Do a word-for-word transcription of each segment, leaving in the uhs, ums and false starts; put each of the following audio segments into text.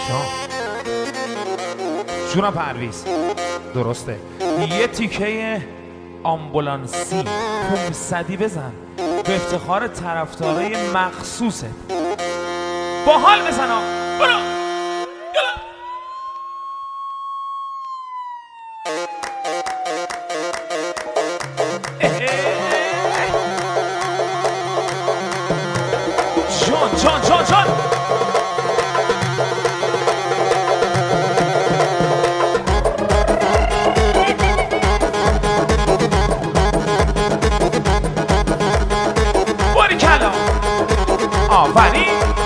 جونم پرویز درسته یه تیکه آمبولانسی پونصدی بزن به افتخار طرفدارای مخصوصت با حال بزن برو جان جان جان جان باری کلا آفرین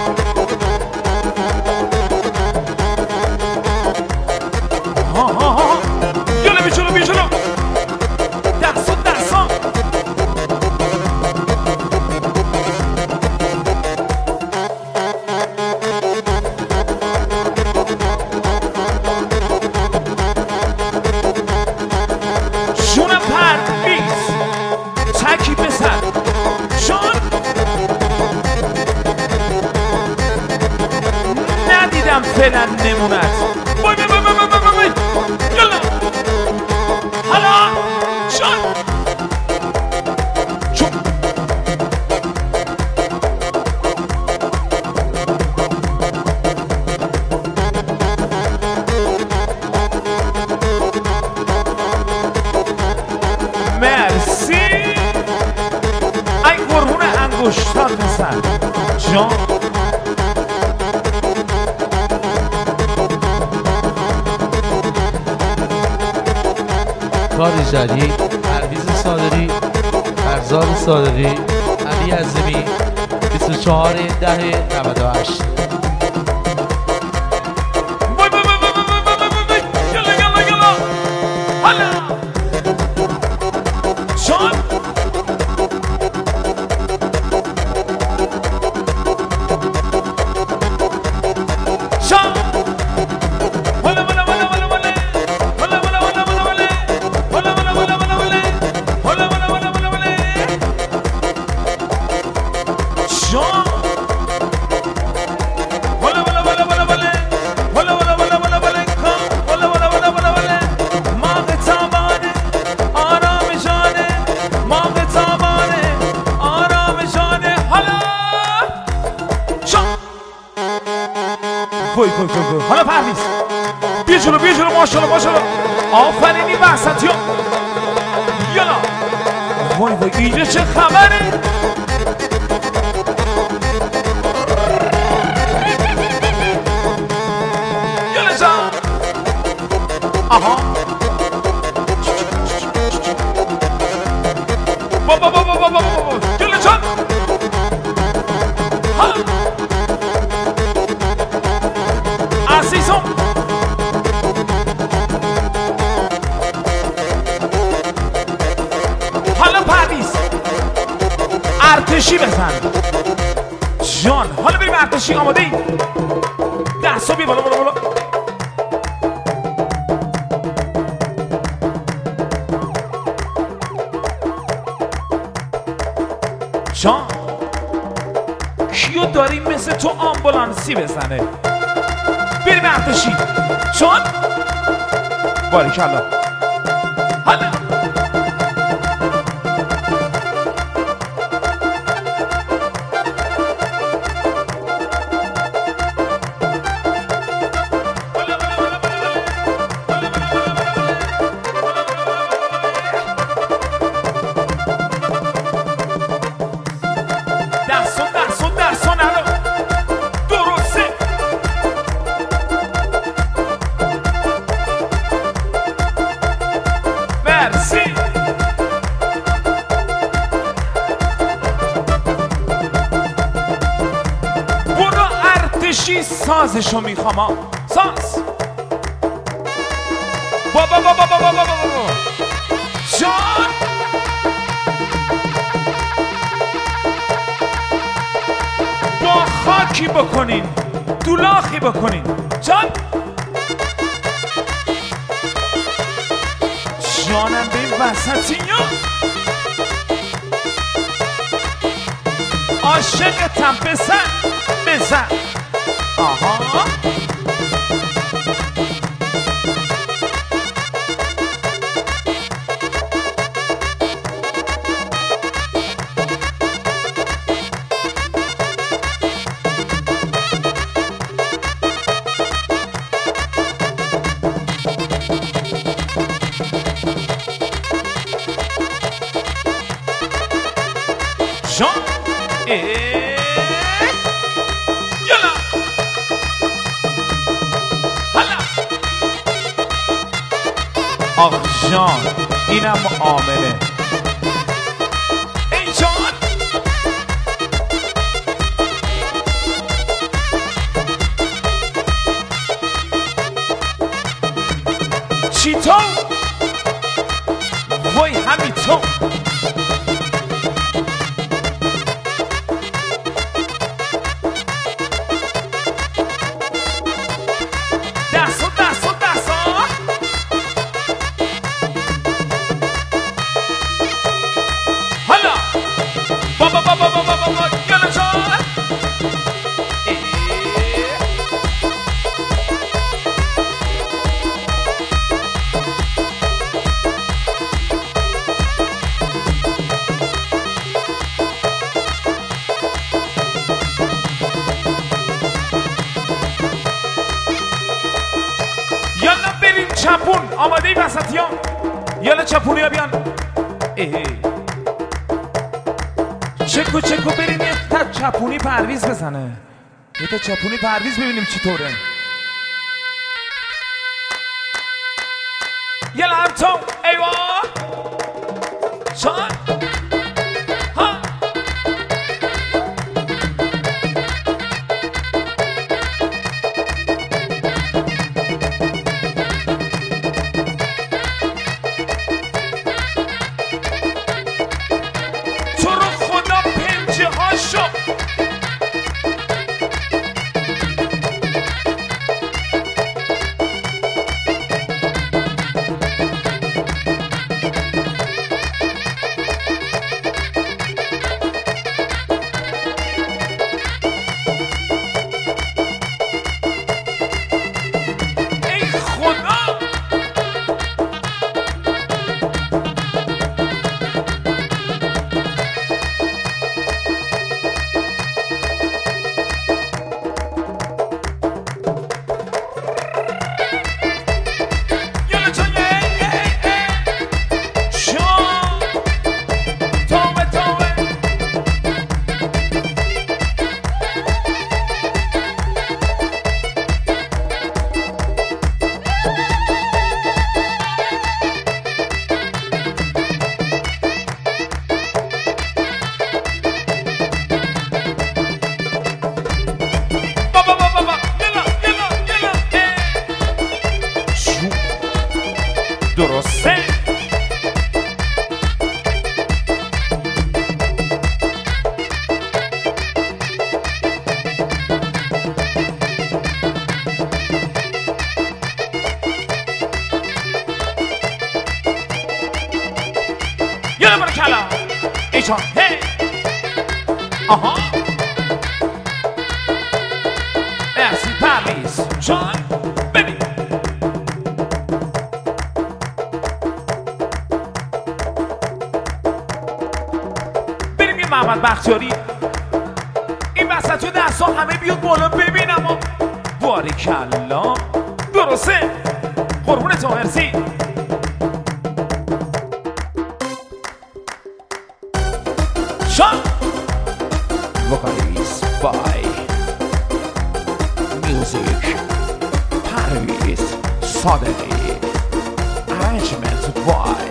ها ها ها جلو بی جلو بی جلو دستان دستان جونم پرویز تکی بزن جان ندیدم فعلا نمونت بای بای بای بای بای بای بای یلا حالا جان جون مرسی ای قربون انگشتات پسر جان کاری جدید پرویز صادقی فرزاد صادقی علی عظیمی بیست و چهار ده نود و هشت بای بای بای بای بای بای بای بای یلا یلا یلا حالا جان جان ولا ولا ولا ولا ولا ولا ولا ولا ولا ولا ولا ولا ولا ولا ولا ولا ولا ولا ولا جان ولا ولا ولا ولا ولا ولا ولا ولا ولا ولا ولا ولا ولا ولا ولا ما قطعانه آرام جانه ما قطعانه آرام جانه حالا جان وای وای وای حالا پرویز بیا جلو بیا جلو ماشاءالله ماشاءالله آفرین این وسطی ها یلا وای وای اینجا چه خبره یلا جان آها بابا بابا بابا بابا یلا جان حالا عزیزم حالا پرویز ارتشی بزن جان حالا بریم ارتشی آماده ای دستا بیا بالا بالا بالا جان کیو داریم مثل تو آمبولانسی بزنه بریم ارتشی جان باریکالله حالا دستون دستون دستون الان درسته مرسی برو ارتشی سازشو میخوام ساز بابا بابا بابا بابا بابا جان با خاکی بکنین دولاخی بکنین جان جانم به این وسطی عاشقتم بزن بزن آها آخ جان اینم عامله ای جان چی تو؟ وای همین تو دستو دستو دستو حالا بابا بابا بابا بابا یالا جان چپون آماده ای وسطی ها یالا چپونی ها بیان چکو چکو بریم یه تا چپونی پرویز بزنه یه تا چپونی پرویز ببینیم چی طوره یالا هم تو ایوا چان ها درسته یالا برکلا ایچان هی آها مرسی پرویز جان ببین محمد بختیاری این وسط تو دستا همه بیاد بالا ببینم و باریکلا درسته قربون تو مرسی شان وکالیز بای میوزیک پرویز صادقی ارنجمنت بای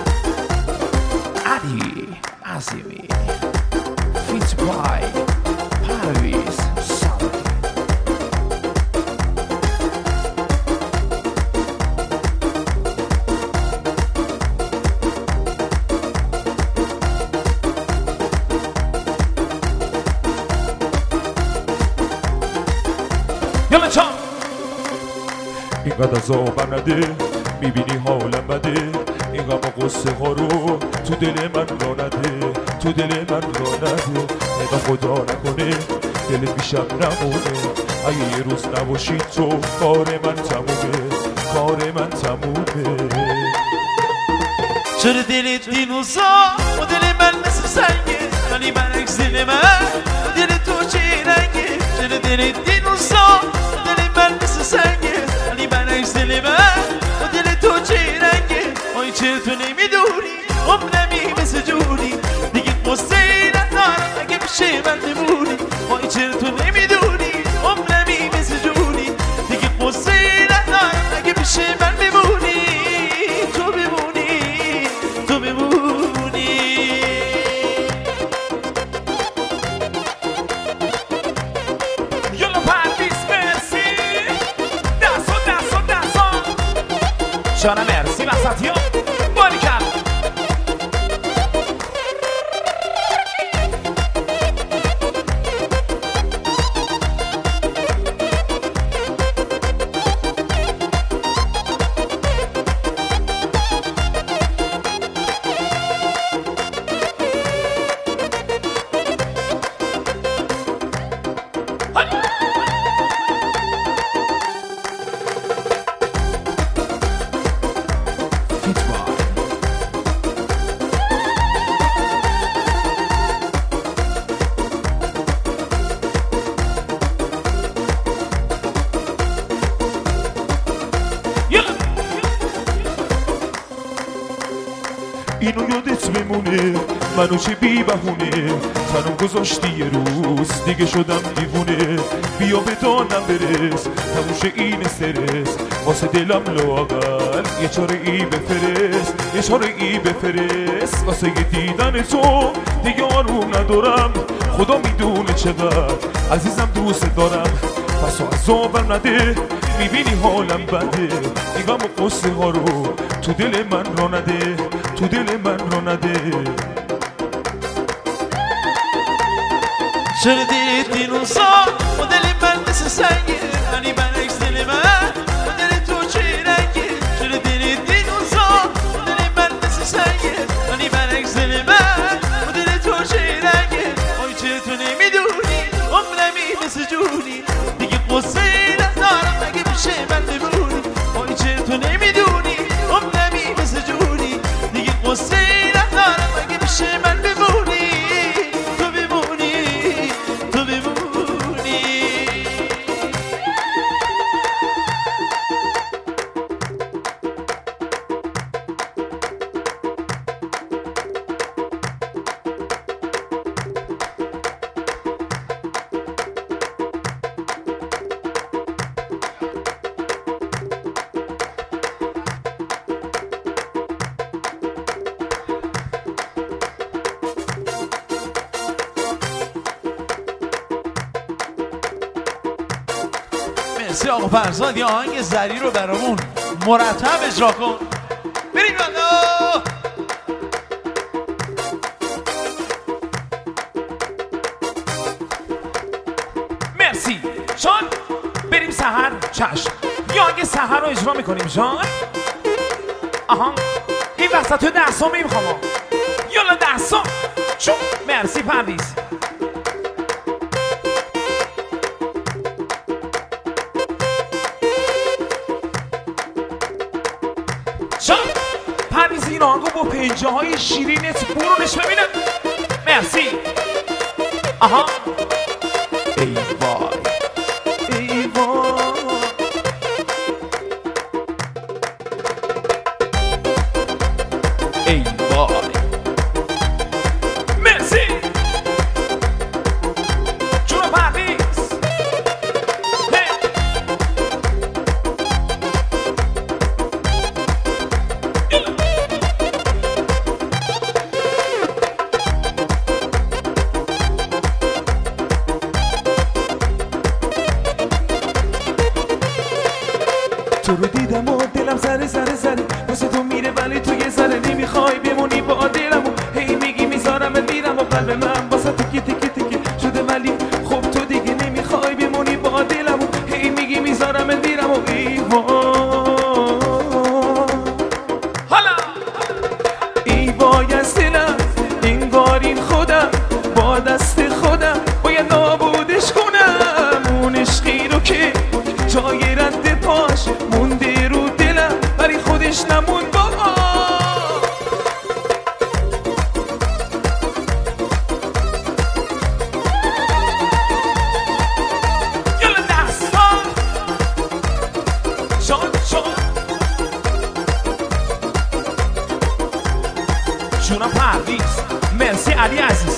علی عظیمی فیت بای پرویز صادقی یالا چا اینقدر عذابم نده میبینی حالم بده این غم و قصه ها رو تو دل من را نده تو دل من را نده نگاه خدا نکنه دلت بیشم نمونه اگه یه روز نباشی تو کار من تمومه کار من تمومه چرا دلت دینوزا و دل من مثل سنگه ولی برعکس دل من دل تو چه رنگه چرا دلت دینوزا دل من مثل سنگه ولی برعکس دل من و دل تو چه رنگه آی چرا تو نمیدونی عمرمی مثل جونی دیگه قصه ندارم اگه میشه من بمونی آی چرا تو نمیدونی عمرمی مثل جونی دیگه قصه ندارم اگه میشه من بمونی تو جانم مرسی وسطی ها باری کرد اینو یادت بمونه منو چه بی بهونه تنم گذاشتی یه روز دیگه شدم دیوونه بیا به دانم برس تموشه این استرس واسه دلم لاغر یه چاره ای بفرست یه چاره ای بفرست واسه یه دیدن تو دیگه آروم ندارم خدا میدونه چقدر عزیزم دوست دارم پس عذابم نده میبینی حالم بده نگم و قصه ها رو تو دل من را نده تو دل من را نده شنیدید این روزا و دل من مثل سنگه ولی برعکس دل من و دل تو چه رنگه شنیدید این روزا و دل من مثل سنگه ولی برعکس دل من و دل تو چه رنگه آی چه تو نمیدونی عمرمی مثل جونی دیگه قصه ندارم مگه میشه من بمونی آی چه تو نمیدونی عمرمی مثل جونی دیگه قصه ندارم مگه میشه من بمونی تو بمونی تو بمونی مرسی آقا فرزاد یه آهنگ زری رو برامون مرتب اجرا کن بریم بالا مرسی شان بریم سحر چشم یه آهنگ سحر رو اجرا میکنیم شان آها این وسط تو دستان میخوام یالا دستان چون مرسی پردیس شان پردیس این آهنگو با پنجه های شیرینت برونش ببینم مرسی آها ای وای ای وای ای وای مرسی جون پردیس تو رو دیدم و دلم سر سر سر واسه تو میره ولی تو یه ذره نمیخوای بمونی با دلم و هی میگی میذارم میرم و قلب من واسه تکی تکی تکی شده ولی خب تو دیگه نمیخوای بمونی با دلم و هی میگی میذارم میرم و ای وای حالا ای وای از دلم انگار این خودم با دست خودم باید نابودش کنم اون عشقی رو که جای رد پاش مونده رو دلم ولی خودش نموند با یالا دستان شان شان جونم پردیس مرسی علی عزیز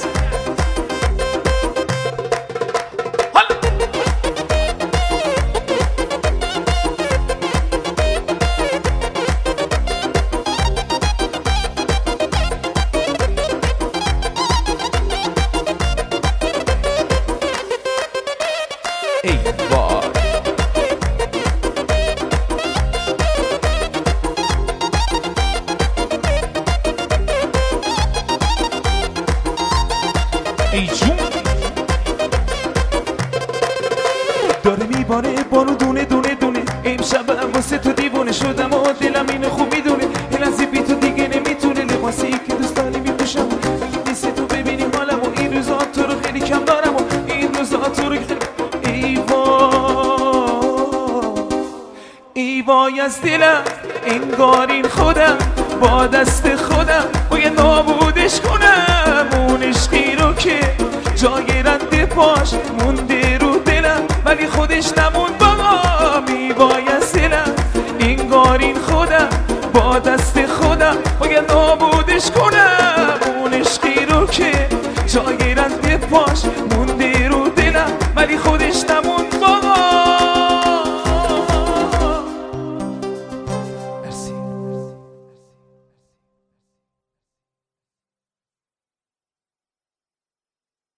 امشبم واسه تو دیوونه شدم و دلم اینو خوب میدونه یه لحظه بی تو دیگه نمیتونه لباسی که دوست داری میپوشم اگه نیستی تو ببینی حالم و این روزا تو رو خیلی کم دارم و این روزا تو رو خیلی ای وای ای وای از دلم انگار این خودم با دست خودم باید نابودش کنم اون عشقی رو که جای رد پاش مونده رو